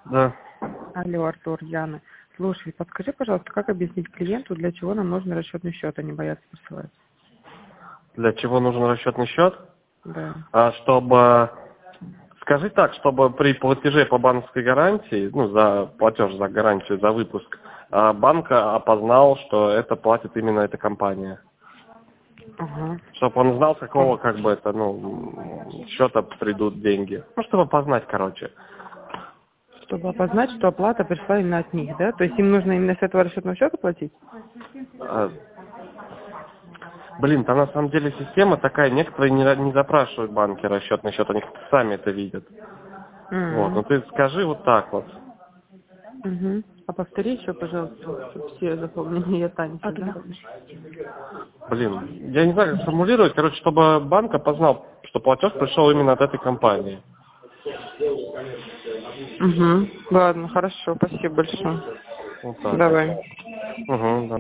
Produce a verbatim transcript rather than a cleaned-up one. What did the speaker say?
Да. Алло, Артур, Яна. Слушай, подскажи, пожалуйста, как объяснить клиенту, для чего нам нужен расчетный счет, а не бояться посылать? Для чего нужен расчетный счет? Да. А, чтобы... Скажи так, чтобы при платеже по банковской гарантии, ну, за платеж за гарантию, за выпуск, а, банк опознал, что это платит именно эта компания. Ага. Чтобы он знал, с какого, как бы, это, ну, счета придут деньги. Ну, чтобы познать, короче. Чтобы опознать, что оплата пришла именно от них, да? То есть им нужно именно с этого расчетного счета платить? А, Блин, там на самом деле система такая, некоторые не, не запрашивают банки расчетный счет, они как-то сами это видят. Вот, ну М. ты скажи вот так вот. Угу. А повтори еще, пожалуйста, чтобы все запомнили, я Танька, да? Блин, я не знаю, как сформулировать, короче, чтобы банк опознал, что платеж пришел именно от этой компании. Угу. Ладно, хорошо, спасибо большое. Вот так вот. Давай. Угу, да.